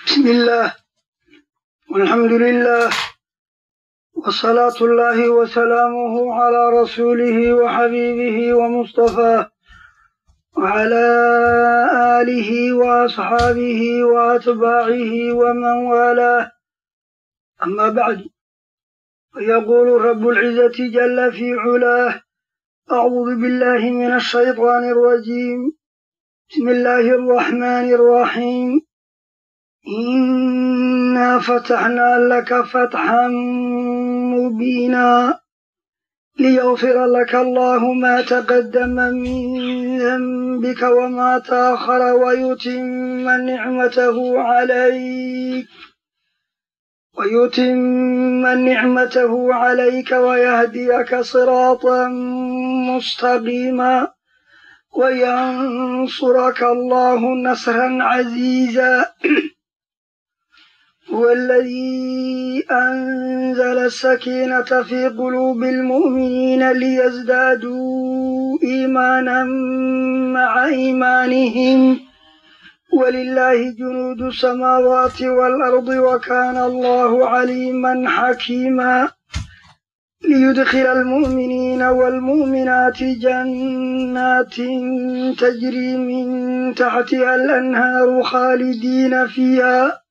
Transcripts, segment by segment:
بسم الله والحمد لله وصلاة الله وسلامه على رسوله وحبيبه ومصطفاه وعلى آله وأصحابه وأتباعه ومن والاه. أما بعد، فيقول رب العزة جل في علاه: أعوذ بالله من الشيطان الرجيم. بسم الله الرحمن الرحيم. إنا فتحنا لك فتحا مبينا ليغفر لك الله ما تقدم من ذنبك وما تأخر ويتم نعمته عليك ويهديك صراطا مستقيما وينصرك الله نصرا عزيزا. هو الذي أنزل السكينة في قلوب المؤمنين ليزدادوا إيمانا مع إيمانهم ولله جنود السماوات والأرض وكان الله عليما حكيما. ليدخل المؤمنين والمؤمنات جنات تجري من تحتها الأنهار خالدين فيها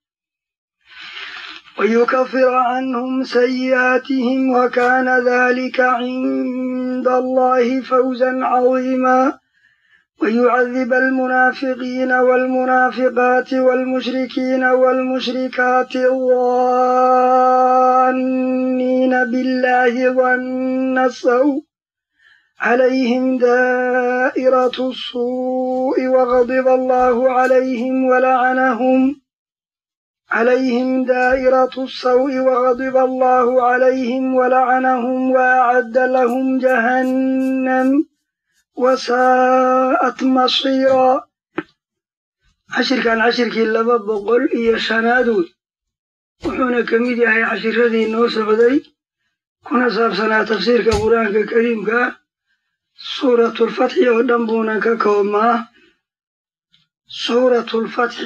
ويكفر عنهم سيئاتهم وكان ذلك عند الله فوزا عظيما. ويعذب المنافقين والمنافقات والمشركين والمشركات الظانين بالله ظن السوء عليهم دائرة السوء وغضب الله عليهم ولعنهم وأعد لهم جهنم وساءت مصيرا. عشركي لبا بقول إيا شنادود وحونا كميدي هاي عشر ذي النوس عدي كنا سابسنا تفسير كقرآن كريم سورة الفتح ودنبونا كوما. سورة الفتح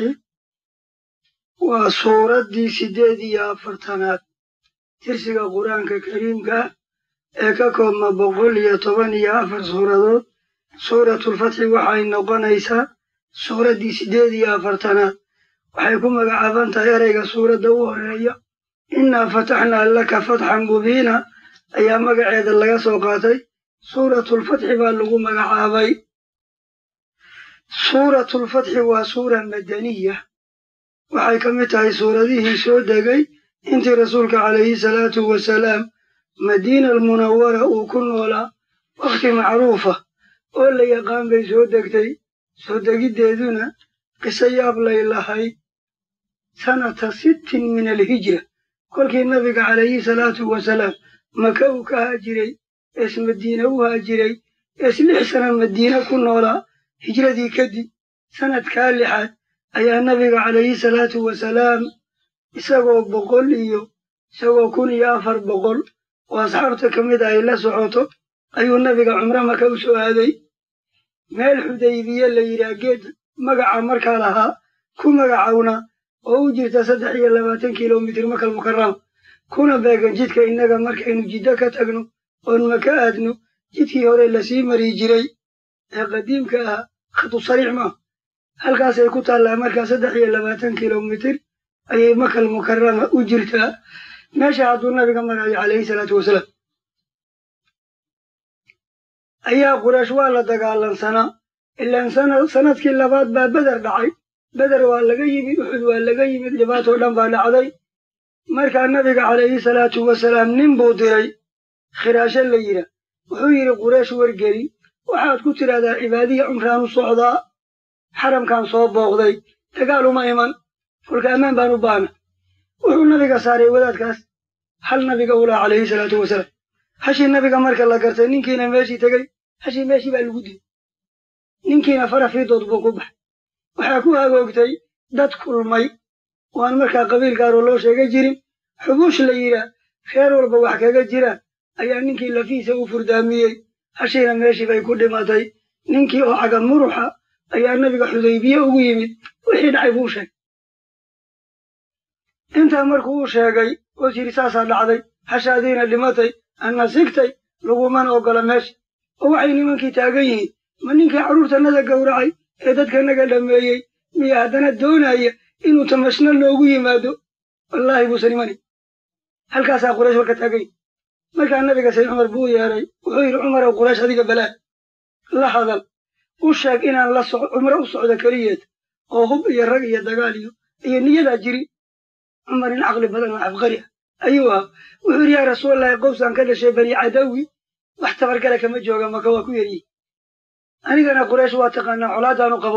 وسورة دي سيدي يا فرتنات ترسك قرآن كريم كوما بقول يا طبان يا أفر سورة الفتح وحي نقنيسا سورة دي سيدي يا فرتنات وحيكم مقعبان تغيريك سورة دوهرية. إنا فتحنا لك فتحا مبينا أي مقعد لك سوقاتي سورة الفتح بالغو مقعابي. سورة الفتح وسورة مدنية waxay ka mid tahay suuradihii soo degay intii rasuulka calayhi salaatu wasalaam madiina almunawwara uu ku noolaa wakhti macruufa oo la yaqaan bay soo degtay. soo degiddeeduna qiso yaab lay lahayd. sanata 6 min alhijra kolkii nabiga calayhi salaatu wasalaam maka uu ka haajiray ees madiina u haajiray ees 6 sana madiina ku noolaa hijradii kadib sanadkaa 6aad ayaa nabiga calayhi salaatu wasalaam isagoo 1,400 oo asxaabta ka mid ay la socoto ayuu nabiga cumro maka u soo aaday. meel xudaybiye la yidhaah geed magaca markaa lahaa ku magacawna oo u jirta 23 kilomitir makal mukarram kuna beegan jidka innaga markaynu jiddo ka tagno oon maka aadno jidkii hore lasii mari jiray ee qadiimka ahaa khadu sariic maaha. halkaasay ku taallaa markaa 23 kilomitir ayay makal mukarrama u jirtaa. meesha hadduu nabiga maraayo calayhi salaatu wasalaam ayaa quraysh waa la dagaalansanaa. ilaan sanadkii labaad baa beder dhacay. beder waa laga yimid, uxud waa laga yimid, dhibaatoo dhan baa dhacday. markaa nabiga calayhi salaatu wasalaam nin buu diray khiraasho la yidha. wuxuu yidhi quraysh wargeli waxaad ku tidhaahdaa cibaadiya cumraan u socdaa, xaramkan soo booqday, dagaal uma iman, kolka ammaan baan u baahna. wuxuu nabiga saaray wadaadkaas hal nabiga u laha calayhi salaatu wasalaam. hashii nabiga marka la gartay ninkiina meeshii tegey, hashii meeshii baa lagu dilay. ninkiina farafiidood buu ku baxay. waxaa ku hagoogtay dad kulmay oo aan markaa qabiil gaaroo loo sheega jirin. xubuush la yidhaah reer walba wax kaga jiraan ayaa ninkii lafiisa u furdaamiyey. hashiina meeshii bay ku dhimatay. ninkii oo caga muruxa ayaa nabiga xudaybiye ugu yimid wixii dhacay buu sheegay. intaa markuu u sheegay oo yidhi saasaa dhacday hashaadiina dhimatay anna sigtay lagumana oggola meesha oo waxay nimankii taagan yihiin ma ninkii carruurtannada gowracay ee dadkanaga dhammeeyey miya haddana doonaya inuu tamashna loogu yimaado wallaahi buusan imanin halkaasaa quraysh warka taagan yihin markaa nabiga sayd cumar buu yeedhay wuxuu yidhi cumarow quraysh adiga balaad la hadal u sheeg inaan la cumro u socdo keliyeed oo hub iyo rag iyo dagaal iyo niyadaa jirin cumar in caqli badan oo cabqari ah ayuu ahaa wuxuu yidhi yaa rasuulallahi qowsaan ka dhashay bani cadawi wax tabargala kama jooga maka waa ku yaryihin anigana quraysh waa taqaanaa colaadaanu qabo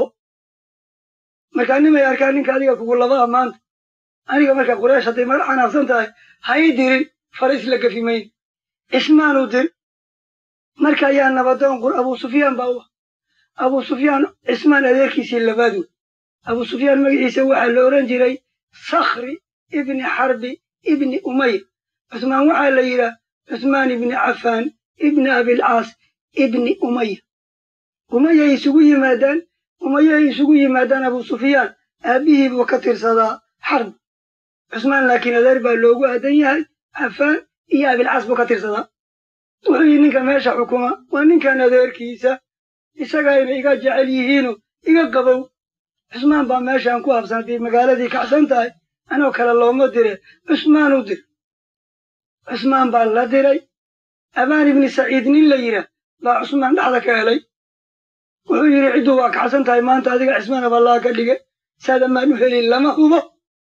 markaa nimay arkaan ninka adiga kugu laba ammaanta aniga marka quraysh hadday mar xanaafsan tahay ha ii dirin faris la gafi mayn cismaanuu dir marka ayaa nabadoon abuu sufyaan baa u ah abuu sufyaan cismaan adeerkiisii labaad wey abuu sufyaan magaciisa waxaa la odhan jiray sakhri ibni xarbi ibni umaya cusmaan waxaa la yidhaah cusmaan ibni cafaan ibni abilcaas ibni umaya umayay isugu yimaadaan abuu sufyaan aabbihii buu ka tirsadaa xarb cusmaan laakiin adeer baa loogu aadan yahay cafaan iyo abilcaas buu ka tirsadaa wuxuu yidhi ninka meesha xukuma waa ninkan adeerkiisa isagayna iga jecel yihiino iga qabow cusmaan baa meeshaan ku habsan haddii magaaladii kacsan tahay anoo kale looma dire cusmaan u dir cusmaan baa la diray abaan ibni saciid nin la yidhaah baa cusmaan dhexda ka helay wuxuu yidhi cidduu waa kacsan tahay maanta adiga cismaan aballaa ka dhige saadamaan u helin lama hubo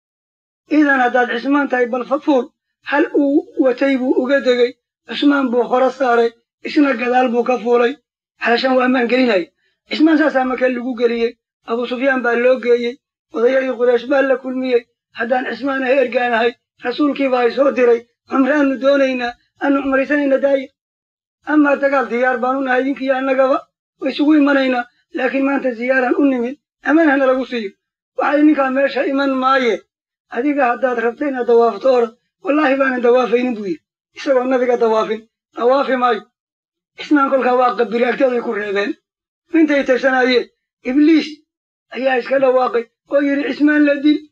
idan haddaad cismaan tahay bal fafuul hal uu watay buu uga degay cusmaan buu hore saaray isna gadaal buu ka fuulay xalashan waa ammaan gelinaya cismaan saasaa maka lagu geliyey abuu sufyaan baa loo geeyey odayadii quraysh baa la kulmiyey haddaan cismaan ah ergaanahay rasuulkii baa soo diray cumraannu doonaynaa aanu cumraysanayna daayir amaa dagaal diyaar baanu nahay idinkiiyo annagaba way isugu imanaynaa laakiin maanta ziyaaraan u nimid ammaanhana lagu siiyo waxay ninkaa meesha iman maaye adiga haddaad rabta inaad dawaafto orad wallaahi baanan dawaafaynin buu yidhi isagoo nabiga dawaafi maayo cismaan kolkaa waa qabiri agtooday ku reebeen intay tashanaayeen ibliis ayaa iska dhawaaqay oo yidhi cismaan la dil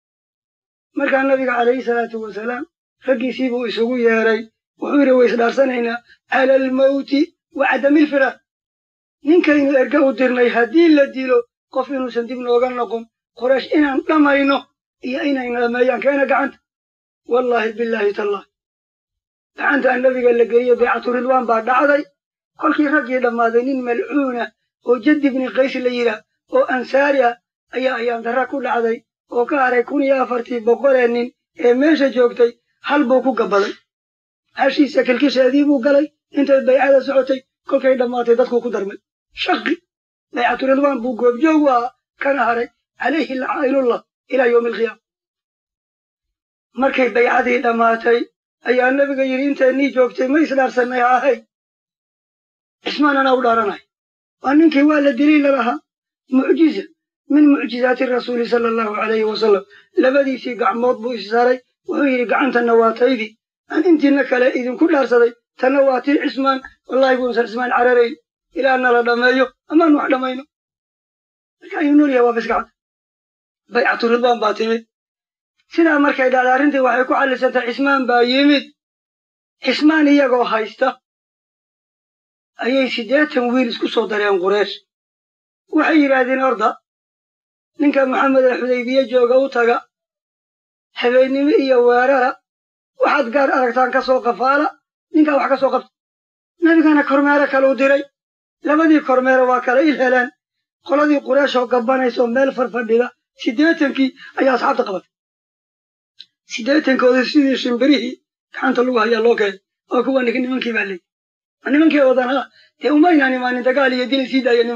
markaa nabiga calayhi salaatu wasalaam raggiisii buu isugu yeedhay wuxuu yidhi way isdhaarsanaynaa cala almawti wa cadamilfiraaq ninkaynu erga u dirnay haddii la dilo qof inuusan dib nooga noqon quraysh inaan dhammayno iyo inayna dhameeyaan keena gacanta wallaahi bilaahi tallah gacantaa nabiga la geliye baycatu ridwaan baa dhacday kolkii raggii dhammaaday nin malcuuna oo jad ibni qays la yidhaah oo ansaari ah ayaa ayaandarra ku dhacday oo ka haray 1400 nin ee meesha joogtay hal buu ku gabaday hashiisa kilkisheedii buu galay intay baycada socotay kolkay dhammaatay dadkuu ku darmay shaqi baycatu ridwaan buu goobjoog u ahaa kana haray calayhi lacaa'inullah ilaa yowmi alqiyaama markay baycadii dhammaatay ayaa nabiga yidhi intaynii joogtay ma isdhaarsannay haahay cismaan anaa u dhaaranay waa ninkii waa la dilay lalahaa mucjiza min mucjizaati rasuuli sala allahu calayhi wasalam labadiisii gacmood buu issaaray wuxuu yidhi gacantanna waa taydii aan intiina kale idinku dhaarsaday tanna waa tii cismaan wallaahi buusan cismaan cararayn ilaa nala dhammeeyo amaanu wax dhammayno marka ayuu nool yahay waa bas gacanta baycatu ridwaan baa timid sidaa markay dhacda arrintii waxay ku xallisantay cismaan baa yimid cismaan iyagoo haysta ayay 80 wiil isku soo dareen quraysh waxay yidhaahdeen orda ninka maxamed ee xudaybiye jooga u taga habeennimo iyo weerara waxaad gaar aragtaan ka soo qafaala ninkaa wax ka soo qabta nabigana kormeero kale u diray labadii kormeero waa kala il heleen qoladii quraysh oo gabbanaysoo meel farfadhida 80kii ayaa asxaabta qabatay 80koodii sidii shimbirihii gacanta lagu hayaa loo keenay oo kuwa nimankii baa leeyay nimankii wadanaha dee umaynaan imaanin dagaal iyo dil sii daaya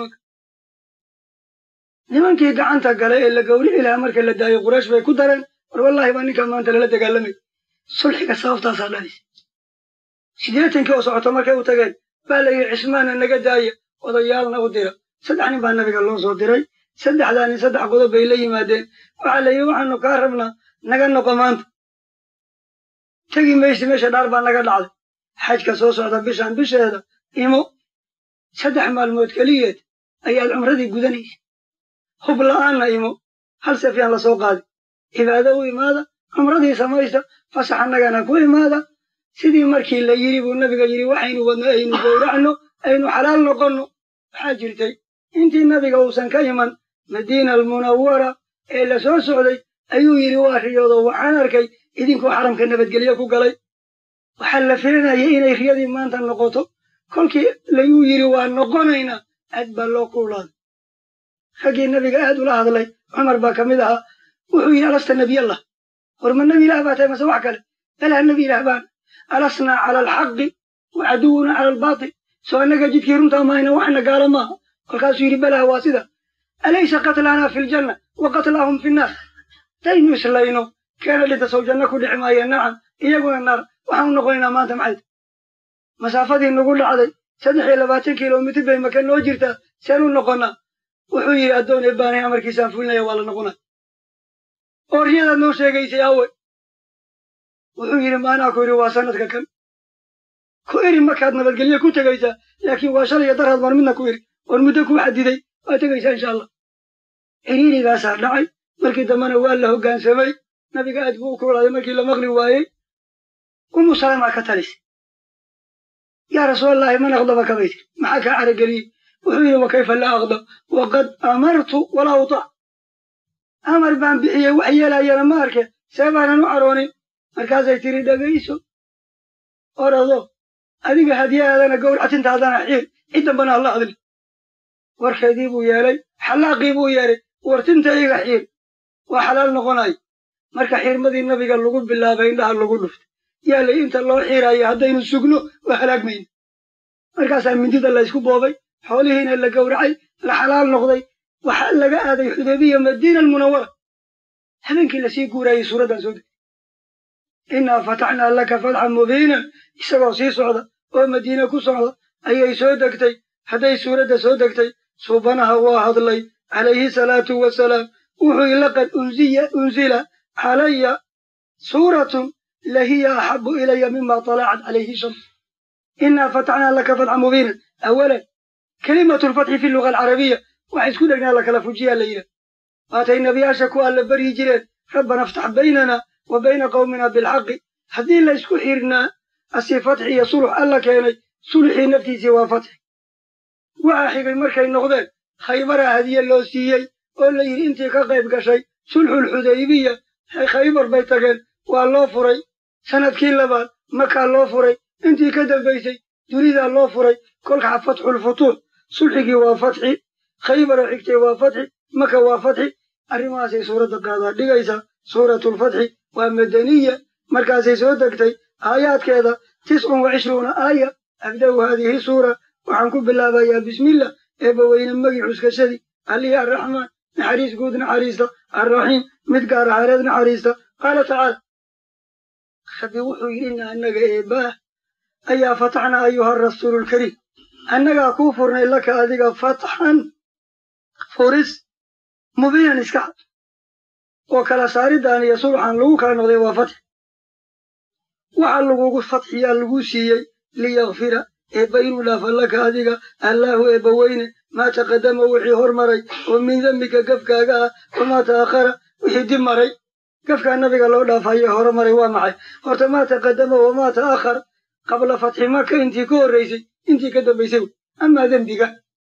nimankii gacanta galay ee la gowrici lahaa marka la daayo quraysh bay ku dareen war wallaahi baa ninkaa maanta lala dagaalamay sulxiga sababtaasaa dhalis 80kii oo socoto markay u tageen baa la yidhi cismaana naga daaya odayaalna u dira 3 nin baa nabiga loo soo diray 3daa nin 3 qodob bay la yimaadeen waxaa la yidhi waxaanu kaa rabnaa naga noqo maanta tegi maysi meesha dhaar baa naga dhacday xajka soo socda bishaan bisheeda imo 3 maalmood keliyeed ayaad cumradii gudanaysa hub la'aanna imo hal seefyaan la soo qaaday cibaado u imaada cumradii samaysta fasax annagana ku imaada sidii markii la yidhi buu nabiga yidhi waxaynu wadno aynu gowracno aynu xalaal noqonno waxaa jirtay intii nabiga uusan ka iman madiina almunawara ee la soo socday ayuu yidhi waa riyoodo waxaan arkay idinkoo xaramka nabadgelyo ku galay waxaa la filanayay inay riyadii maanta noqoto kolkii layuu yidhi waa noqonaynaa aad baa loo kuulaaday raggii nabiga aad ula hadlay cumar baa ka mid ahaa wuxuu yidhi alasta nebiyallah war ma nebi ilaah baa tahay mase wax kale balaa nebi ilaah baan alasnaa cala alxaqi wa caduwuna cala albaatil soo annaga jidkii runtaa mahayna waxna gaalo maaha kolkaasuu yidhi balaa waa sida alaysa qatlaanaa fi ljanna wa qatlaahum fi nnaar daynu islayno keena dhinta sow janno ku dhici maaya nacam iyaguna naar waxaan u noqonaynaa maanta maxayd masaafadii nagu dhacday 23 kilomitir bay maka noo jirtaa seen u noqonnaa wuxuu yidhi addoon eebbaanay amarkiisaan fulinaya waa la noqonaa oo riyadaad noo sheegaysay awe wuxuu yidhi maanaa ku yidhi waa sanadka kan ku eri markaad nabadgelyo ku tegaysaa laakiin waa shalay iyo daraad baan midna ku iri oon muddo kuu xadiday waa tegaysaa insha allah ciriirigaasaa dhacay markii dambena waa la hoggaansamay nabiga aad buu u kuulaaday markii la maqli waayey umu salama ka talisay yaa rasuulallaahi man aqdabaka bay tiri maxaa kaa carageliyey wuxuu yidhi wa kayfa laa aqdab waqad amartu walaa uta amar baan bixiyey wax yeelayana ma arke see baanan u caroonin markaasay tiri dhegayso orado adiga hadiyahaadana gowracintaadana xiir cid dambana alla hadli warkeedii buu yeelay xallaaqii buu yeelay wartinta iga xiir waa xalaal noqonay marka xiirmadii nabiga lagu bilaabay indhaha lagu dhuftay yaalay inta loo xiiraayo haddaynu sugno waa halaagmayna markaasaa mindida la ysku boobay xoolihiina la gowracay la xalaal noqday waxaa laga aaday xudaybiya madiina almunawara habeenkii lasii guurayay suuraddan soo degtay innaa fataxnaa laka fatxan mubiinan isagoo sii socda oo madiine ku socda ayay soo degtay hadday suuradda soo degtay suubanaha waa hadlay calayhi salaatu wasalaam wuxuu yidhi laqad unzila calaya suuratun lahiya axabu ilaya mima talacat calayhi shams innaa fataxnaa laka fatxan mubiinan awalan kelimatu lfatxi fi luga alcarabiya wax isku dhegnaa la kala fujiyaa la yidhah waatay nebiyaasha ku alla baryi jireen rabbana aftax baynana wa bayna qawmina bilxaqi haddii la isku xirnaa asii fatxi iyo sulux alla keenay sulxii naftiisii waa fatxi waxaa xigay markay noqdeen khaybaraa hadiye loo siiyey oo la yidhi intii ka qayb gashay sulxulxudaybiya khaybar bay tageen waa loo furay sanadkii labaad makaa loo furay intii ka dambaysay dunidaa loo furay kolkaa fatxulfutuux sulxigii waa fatxi khaybara xigtay waa fatxi maka waa fatxi arrimahaasay suuradda qaadaa dhigaysaa suuratulfatxi waa madaniya markaasay soo degtay aayaadkeeda 29 aaya abda'u haadihi suura waxaan ku bilaabayaa bismillah eebbaweyne magi xuskashadii allihii arraxmaan naxariis guud naxariista arraxiim mid gaar ahaaneed naxariista qaala tacaala rabbi wuxuu yidhi inna annaga eebbaah ayaa fataxnaa ayuha rasuululkariim annagaa kuu furnay laka adiga fatxan furis mubiinan iska cad oo kala saaridaan iyo sulxan lagu kala noqday waa fatxi waxa lagugu fatxiyaa lagu siiyey liyakfira eebba inuu dhaafa laka adiga allaahu eebbaweyne maa taqadama wixii hormaray oo min dembika gafkaaga ah wamaa ta'akhara wixii dib maray gafkaa nabiga loo dhaafaye hore maray waa maxay horta maa taqadama wamaa ta'akhar qabla fatxi maka intii ka horraysay intii ka dambaysay wey amaa dembiga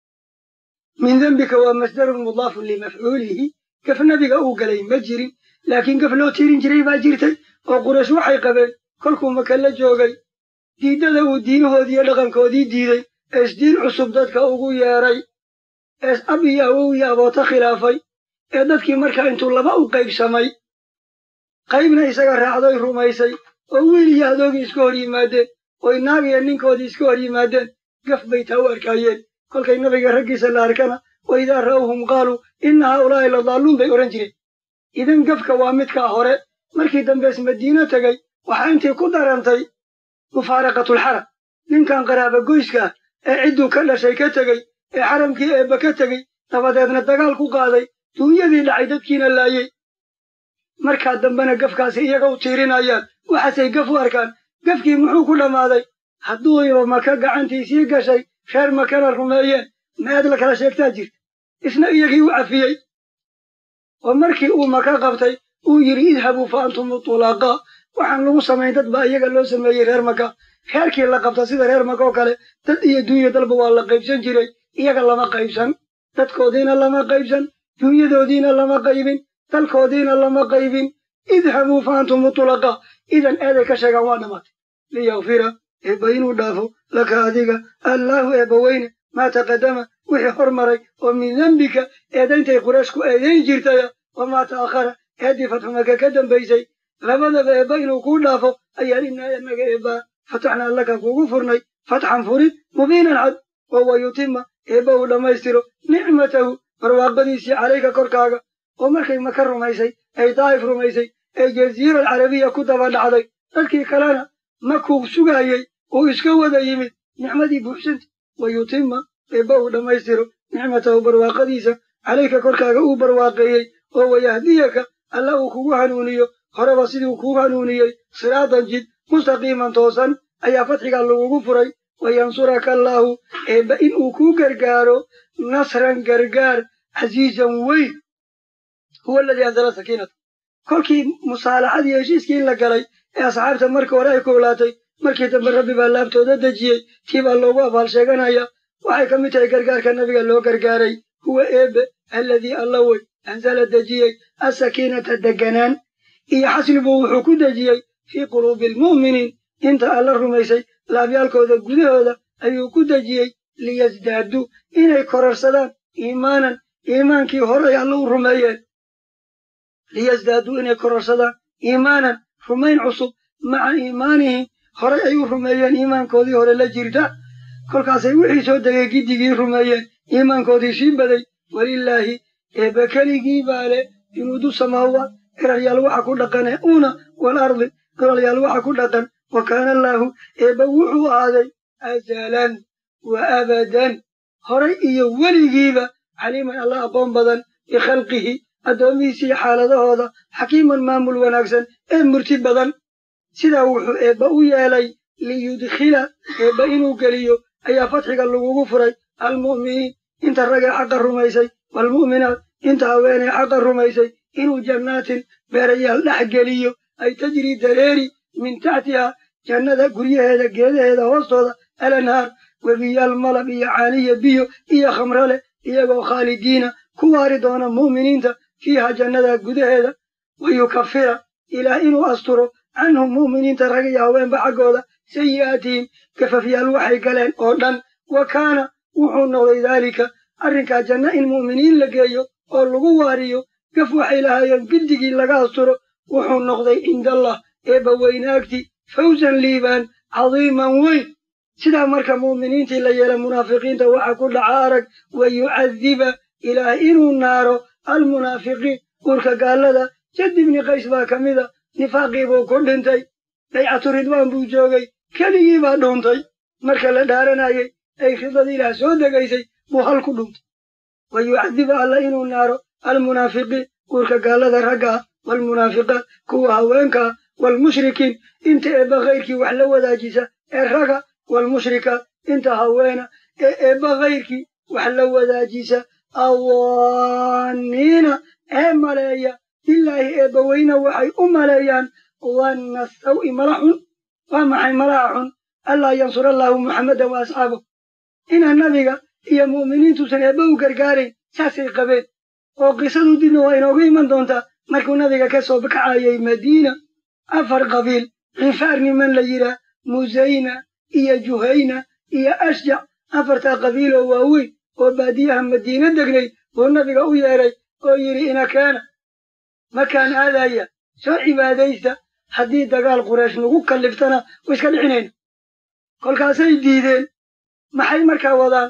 min dembika waa masdarun mudaafun limafcuulihi gaf nabiga uu galay ma jirin laakiin gaf loo tirin jiray baa jirtay oo quraysh waxay qabeen kolkuu maka la joogay diiddada uu diinahoodii iyo dhaqankoodii diiday ees diin cusub dadka ugu yeedhay ees ab iyo awow iyo aboota khilaafay ee dadkii markaa intuu laba u qaybsamay qaybna isaga raacdoy rumaysay oo wiil iyo adoogii iska hor yimaadeen oy naag iyo ninkoodii iska hor yimaadeen gaf bay taa u arkaayeen kolkay nabiga raggiisa la arkana wa idaa ra'awhum qaaluu inna haa'ulaa'i la daalluun bay odhan jireen idan gafka waa midkaa hore markii dambees madiino tegey waxaa intii ku darantay mufaaraqatulxaram ninkan qaraaba goyska ah ee cidduu ka dhashay ka tegey ee xaramkii eebba ka tegey dabadeedna dagaal ku qaaday duunyadii dhacay dadkiina laayey markaa dambena gafkaasi iyaga u tiirinayaan waxaasay gaf u arkaan gafkii muxuu ku dhammaaday hadduuiba maka gacantiisii gashay reer makana rumeeyeen maaad la kala sheegtaa jirta isna iyagii u cafiyey oo markii uu maka qabtay ويري اذهبوا فأنتم الطلاقاء وحن لو سمين دد با iyaga loo sameeyay reer maka reerkii la qabta sida reer maka oo kale dad iyo duuyo dalba waa la qaybsan jiray iyaga lama qaybsan dadkoodiina lama qaybsan duuyadoodiina lama qaybin dalkoodiina lama qaybin idhabuu faantum mutlaqa idan eeday ka sheegaan waa dhamaatay liyakfira eebba inuu dhaafo laka adiga allaahu eebbaweyne maa taqadama wixii hormaray oo min dembika eedayntay quraysh ku eedayn jirtaya wamaa ta'akhara eeddii fatxumaka ka dambaysay labadaba eebba inuu kuu dhaafo ayaan inaa inaga eebbaa fataxnaa laka kuugu furnay fatxan furid mubiinan cad wawa yutima eebba uu dhammaystiro nicmatahu barwaaqadiisii calayka korkaaga oo markay maka rumaysay ay daa'if rumaysay ee jaziira alcarabiya ku daba dhacday dadkii kalena makuu sugaayey uu iska wada yimid nicmadii buuxsanta wa yutima eebba uu dhammaystiro nicmatahu barwaaqadiisa calayka korkaaga uu barwaaqeeyey oo wayahdiyaka alla uu kugu hanuuniyo horeba siduu kuu hanuuniyey siraatan jid mustaqiiman toosan ayaa fatxigaa lagugu furay wayansuraka allaahu eebba inuu kuu gargaaro nasran gargaar casiizan weyn huwa aladii anzala sakiinata kolkii musaalaxadii heshiiskii la galay ee asxaabta marka hore ay koolaatay markii dambe rabbi baa laabtooda dejiyey tii baa loogu abaal sheeganaya waxay ka mid tahay gargaarka nabiga loo gargaaray huwa eebbe alladii alla wey anzala dejiyey asakiinata deganaan iyo xaslibuu wuxuu ku dejiyey fii quluubi almu'miniin inta alla rumaysay laabyaalkooda gudahooda ayuu ku dejiyey liyasdaaduu inay kororsadaan iimaanan iimaankii horay alla u rumeeyeen liyasdaaduu inay kororsadaan iimaanan rumayn cusub maca iimaanihim horay ay u rumeeyeen iimaankoodii hore la jirta kolkaasay wixii soo degay giddigii rumeeyeen iimaankoodii sii baday welilaahi eebba keligii baa leh junuudu samaawaat iraryaal waxa ku dhaqane una waalardi iraryaal waxa ku dhaqan wa kaana allaahu eebba wuxuu ahaaday azalan wa abadan horay iyo weligiiba caliiman alla aqoon badan bikhalqihi addoomihiisii xaaladahooda xakiiman maamul wanaagsan ee murti badan sidaa wuxuu eebba u yeelay liyudkhila eebba inuu geliyo ayaa fatxiga lagugu furay almu'miniin inta ragee xaqa rumaysay waalmu'minaat inta haweenee xaqa rumaysay inuu jannaatin beerayaal dhex geliyo ay tajrii dareeri min taxtihaa jannada guryaheeda geedaheeda hoostooda alanhaar webiyaal malab iyo caaniya biyo iyo khamro leh iyagoo khaalidiina ku waari doona mu'miniinta fiiha jannada gudaheeda wayukafira ilaah inuu asturo canhum mu'miniinta rag iyo haweenba xaggooda sayi'aatihim gafafyaal waxay galeen oo dhan wa kaana wuxuu noqday daalika arrinkaa janna in mu'miniin la geeyo oo lagu waariyo gaf waxay lahaayeen giddigii laga asturo wuxuu noqday cindallah eebba weynaagti fawsan liibaan cadiiman weyn sidaa marka mu'miniintii la yeela munaafiqiinta waxa ku dhaca arag wayucadiba ilaah inuu naaro almunaafiqiin uurka gaallada jad ibni qays baa ka mida nifaaqii buu ku dhintay baycatu ridwaan buu joogay keligii baa dhuuntay marka la dhaaranayay ay ridada ilaah soo degaysay buu hal ku dhuuntay wayucadiba alla inuu naaro almunaafiqiin uurka gaallada ragga ah waalmunaafiqaat kuwa haweenka ah waalmushrikiin inta eebba kayrkii wax la wadaajisa ee raga waalmushrikaat inta haweena ee eebba kayrkii wax la wadaajisa awaaniina ee maleeya bilaahi eebba weyna waxay u maleeyaan wanna sawi mala xun waa maxay malaha xun allaa yansura allaahu muxammadan wa asxaabahu inaan nabiga iyo mu'miniintuusan eebba u gargaarayn saasay qabeen oo qisadu dibna waa inooga iman doontaa markuu nabiga ka soo kacayay madiina 4 qabiil khifaar niman la yidhaah musayna iyo juhayna iyo ashjac 4taa qabiiloo waaweyn oo baadiyaha madiina degnay buu nabiga u yeedhay oo yidhi inakeena makaan aadaya soo cibaadaysta haddii dagaal quraysh nagu kalliftana way iska dhicinayna kolkaasay diideen maxay markaa wadaan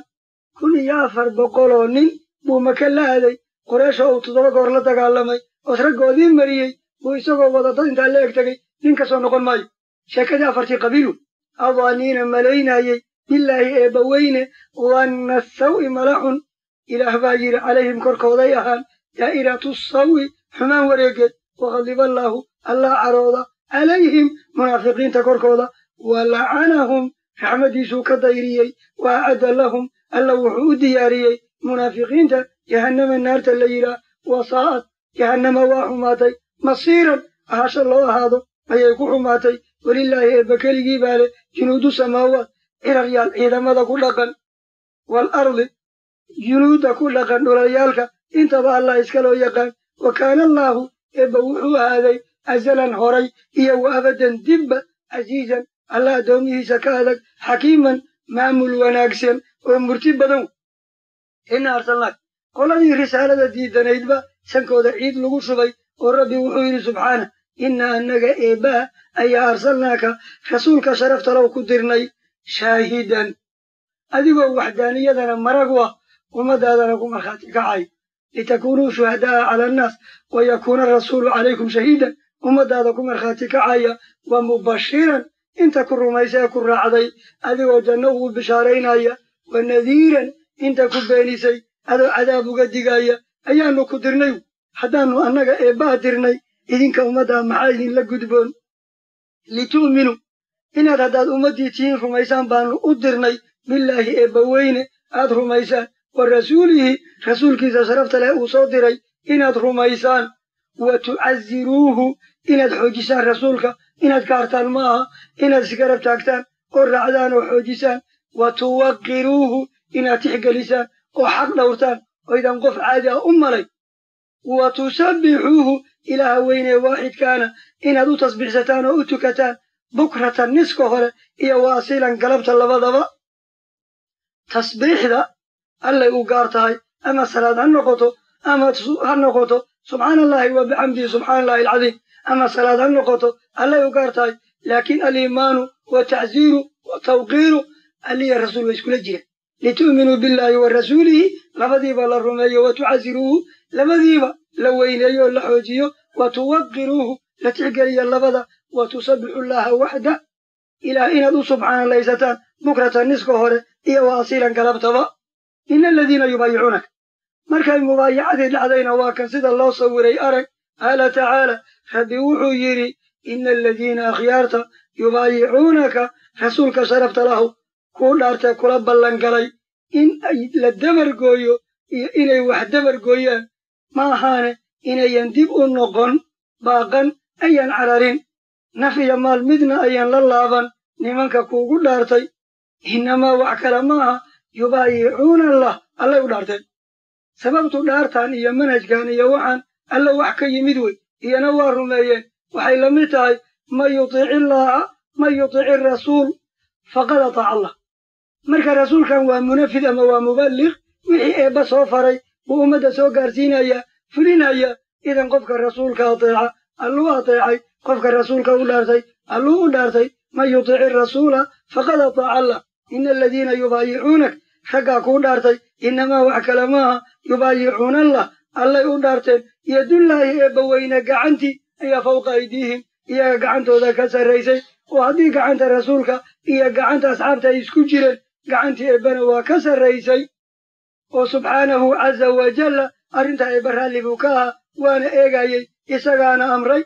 1400 nin buu maka la aaday qurayshoo uu 7 goor la dagaalamay oos raggoodii mariyey buu isagoo wadada intaa la eg tegey nin ka soo noqon maayo sheekadii 4tii qabiilu adaaniina malaynayey bilaahi eebba weyne wanna sawi mala xun ilaah baa yidhi calayhim korkooday ahaan daa'iratu sawi xumaan wareegeed waqadiballaahu allaa carooda calayhim munaafiqiinta korkooda wa lacanahum raxmaddiisuu ka dayriyey wa acadda lahum alla wuxuu u diyaariyey munaafiqiinta jahannama naarta la yidhaah wasaa'ad jahannama waa xumaatay masiiran ahasho loo ahaado ayay ku xumaatay welilaahi eebba keligii baa leh junuudu samaawaat ciraryaal ciidamada ku dhaqan wal ardi junuudda ku dhaqan dhulalyaalka intaba allah iskaloo yaqaan wa kaana allaahu eebba wuxuu ahaaday azalan horay iyo wa abadan dibba casiizan allah addoomihiisa ka adag xakiiman maamul wanaagsan oo murti badan ina arsalnaak qoladii risaalada diidanaydba sankooda ciid lagu shubay oo rabbi wuxuu yidhi subxaana inna annaga eebbaha ayaa arsalnaaka rasuulka sharaftalow ku dirnay shaahidan adigoo waxdaaniyadana maragu ah ummadaadana ku markhaati kacay litakuunuu shuhadaa'a cala annaas wa yakuuna arasuulu calaykum shahiidan ummadaada ku markhaati kacaya wa mubashiran inta ku rumaysa ee ku raacday adigoo janno ugu bishaaraynaya wa nadiiran inta ku beenisay adoo cadaab uga digaya ayaannu ku dirnay haddaannu annaga eebbaha dirnay idinka ummaddaa maxaa idinla gudboon litu'minuu inaad haddaad ummaddii tihiin rumaysaan baannu u dirnay bilaahi eebba weyne aad rumaysaan wa rasuulihi rasuulkiisa sharafta leh uu soo diray inaad rumaysaan wa tucaziruuhu inaad xoojisaan rasuulka inaad kaartaan ma aha inaad isgarab taagtaan oo raacdaan oo xoojisaan wa tuwaqiruuhu inaad tixgelisaan oo xaq dhowrtaan oydan qof caadi ah u malay wa tusabbixuuhu ilaaha weynee waaxidkaana inaad u tasbiixsataan oo u tukataan bukratan niska hore iyo wa asiilan galabta labadaba tasbiixda allay u gaar tahay ama salaad ha noqoto ama ha noqoto subxaana allahi wa bixamdihi subxaana allahi alcadiim ama salaad ha noqoto allay u gaar tahay laakiin aliimaanu wa tacziiru wa tawqiiru alliya rasuul way iskula jiraan litu'minuu billaahi wa rasuulihi labadiiba la rumeeyo wa tucaziruuhu labadiiba la weyneeyo oo la xoojiyo wa tuwaqiruuhu la tixgeliya labada wa tusabbixu llaha waxda ilaah inaad u subxaanalaysataan bukratan niska hore iyo wa asiilan galabtaba ina aladiina yubaayicuunaka markay mubaayacadii dhacdayna waa kan sida loo sawiray arag qaala tacaala rabbi wuxuu yidhi ina aladiina akhyaarta yubaayicuunaka rasuulka sharafta lahu kuu dhaartee kula ballangalay in ay la dabargooyo iyo inay wax dabargooyaan ma ahaane inayan dib u noqon baaqan ayan cararin naf iyo maal midna ayan la laaban nimanka kuugu dhaartay innamaa wax kale ma aha yubaayicuuna allah allay u dhaarteen sababtu dhaartan iyo manhajkan iyo waxaan alla wax ka yimid wey iyana waa rumeeyeen waxay la mid tahay man yutiici illaaha man yutiici rasuul faqad ataaca allah marka rasuulkan waa munafid ama waa muballiq wixii eebba soo faray buu ummadda soo gaarsiinaya fulinaya idan qofka rasuulka ateeca alluu ateecay qofka rasuulka u dhaartay alluu u dhaartay man yutiici rasuula faqad ataaca allah ina aladiina yubaayicuunak raggaa kuu dhaartay innamaa wax kale maaha yubaayicuuna allah allay u dhaarteen yadullaahi eebba weyne gacantii ayaa fawqa aydiihim iyaga gacantooda ka sarraysay oo haddii gacanta rasuulka iyo gacanta asxaabta ay isku jireen gacantii eebbana waa ka sarraysay oo subxaanahu caza wajalla arrintaa eebba raalli buu ka ahaa waana eegayey isagaana amray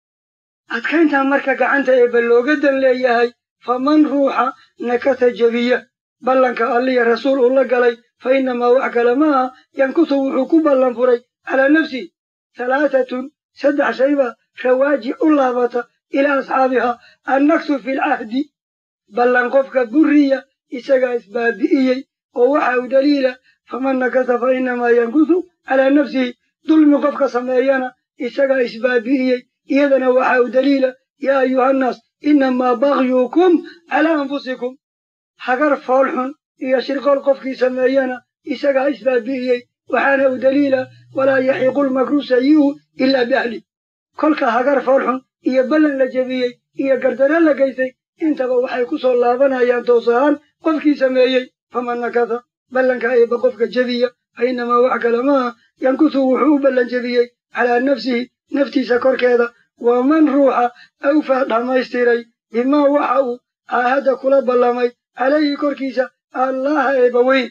adkayntan marka gacanta eebba looga dan leeyahay faman ruuxa nakata jebiya ballanka alliya rasuul uu la galay fa innamaa wax kale maaha yankutu wuxuu ku ballan furay calaa nafsihi halaatatun saddex shayba rawaajic u laabata ilaa asxaabiha annaksu fi lcahdi ballan qofka buriya isagaa isbaabi'iyey oo waxa u daliila faman nakasa fa innamaa yankusu calaa nafsihi dulmi qofka sameeyana isagaa isbaabi'iyey iyadana waxa u daliila yaa ayuhannaas innamaa bagyukum calaa anfusikum hagar foolxun iyo shirqool qofkii sameeyana isagaa isbaabi'iyey waxaana u daliila walaa yaxiiqu lmakru sayi'u ilaa biahli kolka hagar foolxun iyo ballan la jebiyey iyo gardaro la geystay intaba waxay ku soo laabanayaan toos ahaan qofkii sameeyey faman nakasa ballanka eebba qofka jebiya fa innamaa wax kale maaha yankusu wuxuu u ballan jebiyey calaa nafsihi naftiisa korkeeda waa man ruuxa awfaa dhammaystiray bimaa waxa uu caahadda kula ballamay calayhi korkiisa allaha eebba weyn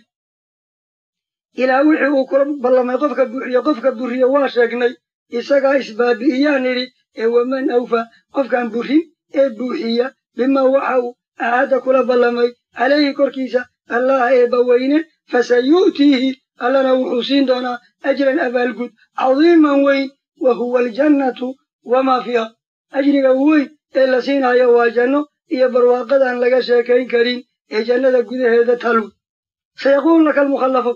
ilaa wixii uu kula ballamay qofka buriye waa sheegnay isagaa isbaabi'iyaan idhi ee waman awfaa qofkaan burin ee buuxiya bimaa waxa uu caahadda kula ballamay calayhi korkiisa allaha eebba weyne fasayu'tiihi allana wuxuu siin doonaa ajran abaalgud cadiiman weyn wa huwa aljannatu wamaa fiiha ajriga weyn ee la siinayo waa janno iyo barwaaqadaan laga sheekayn karin ee jannada gudaheeda talwi sayaquulu laka almukhallafuun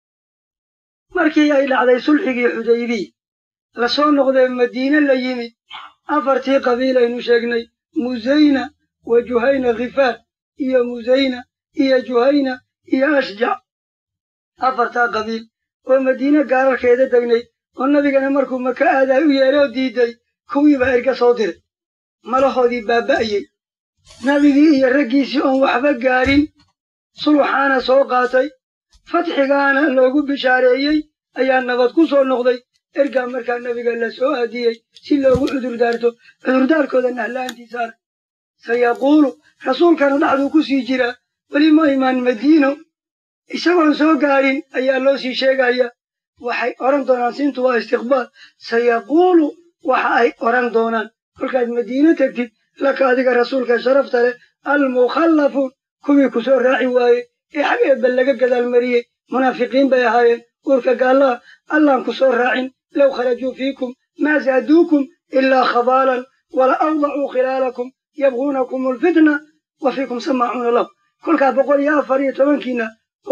markii ay dhacday sulxigii xudaybiya la soo noqdee madiine la yimid afartii qabiilaynu sheegnay musayna wa juhayna khifaar iyo musayna iyo juhayna iyo ashjac afartaa qabiil oo madiine gaararkeeda degnay oo nabigana markuu maka aaday u yeeroo diiday kuwiibaa erga soo diray malahoodii baaba'ayey nabigii iyo raggiisii oon waxba gaarin suluxaana soo qaatay fatxigaana loogu bishaareeyey ayaa nabad ku soo noqday ergaa markaa nabiga la soo aadiyey si loogu cudurdaarto cudurdaarkoodana ahla'aantiisa arag sayaquulu rasuulkana dhaxduu ku sii jiraa weli ma imaan madiino isagoon soo gaarin ayaa loo sii sheegaya waxay odhan doonaan siintu waa istiqbaal sayaquulu waxa ay odhan doonaan kolkaad madiine tegtid laka adiga rasuulka sharafta leh almukhallafuun kuwii ku soo raaci waaye ee xag eebba laga gadaal mariyey munaafiqiin bay ahaayeen uurka gaallaha allaan ku soo raacin low kharajuu fiikum maa zaaduukum ilaa khabaalan wala awdacuu khilaalakum yabquunakum alfitna wa fiikum samaacuuna lahu kolkaa 114kiina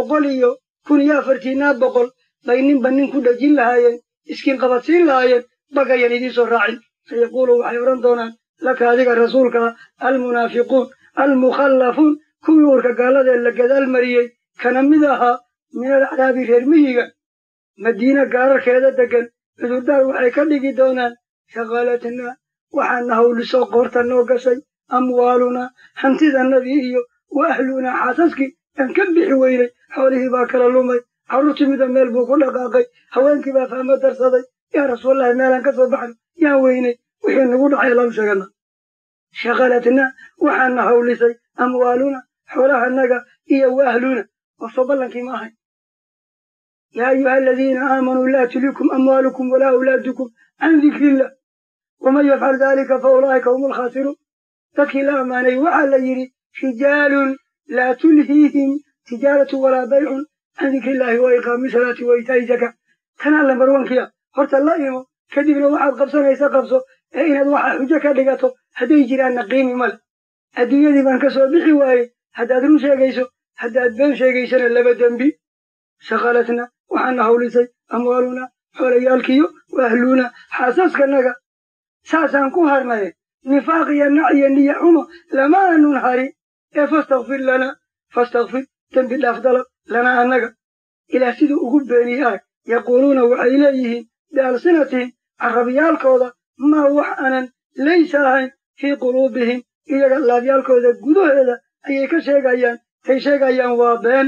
1,000,000 bay ninba nin ku dhejin lahaayeen iskiin qabadsiin lahaayeen bagayan idiin soo raacin sayaquulu waxay odhan doonaan laka adiga rasuulka almunaafiquun almukhallafuun kuwii uurka gaalladee la gadaal mariyey kana mid ahaa min alacraabi reer miyiga madiina gaararkeeda deggan cudurdaar waxay ka dhigi doonaan shaqaalatnaa waxaana hawlisoo qoorta noo gashay amwaalunaa hantidannadii iyo wa ahlunaa xaasaskii aan ka bixi weynay xoolihii baa kala lumay carruurtii mida meel buu ku dhaqaaqay haweenkii baa fahmo darsaday yaa rasuulallahi meelaan ka soo baxno yaan weynay wixii nagu dhacay laanu sheegana shaqalatnaa waxaana hawlisay amwaaluna xoolahanaga iyo wa ahluna oo soo ballankii ma ahayn yaa ayuha aladiina aamanuu laa tulikum amwaalukum walaa awlaadukum can dikrillah waman yafcal dalika fa ulaa'ika hum alkhaasiruun dadkii la ammaanay waxaa la yidhi rijaalun laa tulhiihim tijaaratu walaa baycun can dikrillaahi wa iqaami salaati wa itaa'i zaka tanaa lambarwankiya horta la imo kadibna waxaad qabsanaysa qabso ee inaad waxa xujo ka dhigato hadday jiraanna qiimi male adduunyadii baan ka soo bixi waaye haddaad run sheegayso haddaad been sheegaysana laba dembi shaqalatna waxaana hawlisay amwaaluna xoolayaalkiyo wa ahluna xaasaskanaga saasaan ku harnaye nifaaq iyo nac iyo niya xumo lama aanun hari ee fastakfir dembi dhaaf dalab lanaa annaga ilaah siduu ugu beeniyey arag yaquuluuna waxay leeyihiin bialsinatihim carabiyaalkooda maa wax aanan laysa ahayn fii quluubihim iyaga laabyaalkooda gudaheeda ayay ka sheegayaan tay sheegayaan waa been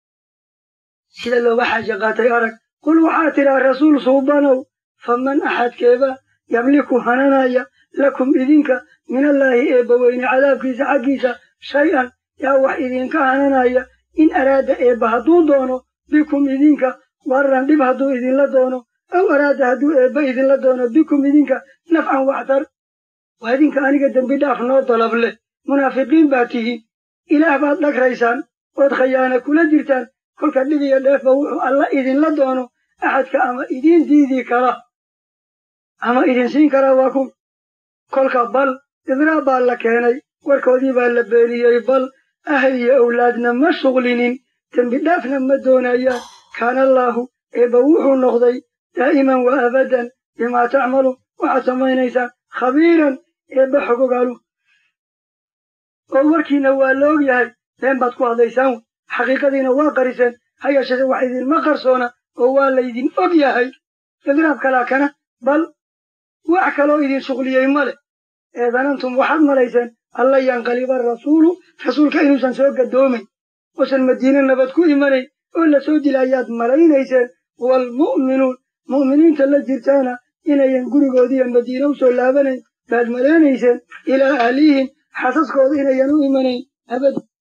sida looga xaaje qaatay arag qul waxaa tidhaa rasuul suubanow faman axadkeeba yamliku hananaya lakum idinka minallaahi eebbaweyne cadaabkiisa xaggiisa shay-an yaa wax idinka hananaya in araada eebba hadduu doono bikum idinka warran dhib hadduu idinla doono aw araada hadduu eebba idinla doono bikum idinka nafcan waxtar waa idinka aniga dembi dhaaf noo dalab leh munaafiqiin baad tihiin ilaah baad dhagraysaan ood khayaana kula jirtaan kolka dhib iyo dheefba wuxuu alla idinla doono axadka ama idiin diidi kara ama idin siin kara waa kun kolka bal idraab baa la keenay warkoodii baa la beeniyey bal ahal iyo awlaadna ma shuqlinin dembi dhaafna ma doonayaan kaana allaahu eebba wuxuu noqday daa'iman wa abadan bimaa tacmaluun waxaad samaynaysaan khabiiran eebba xogogaalu oo warkiina waa la og yahay been baad ku hadlaysaan wey xaqiiqadiina waa qariseen ha yeeshee wax idinma qarsoona oo waa laydin og yahay idraab kalaa kana bal wax kaloo idin shuqliyey ma leh ee danantum waxaad malayseen alla yanqaliba rasuulu rasuulka inuusan soo gadoomayn oosan madiine nabad ku imanayn oo la soo dila ayaad malaynayseen waalmu'minuun mu'miniinta la jirtaana inayan gurigoodiiyo madiine u soo laabanayn baad malaynayseen ilaa ahlihim xasaskooda inayan u imanayn abad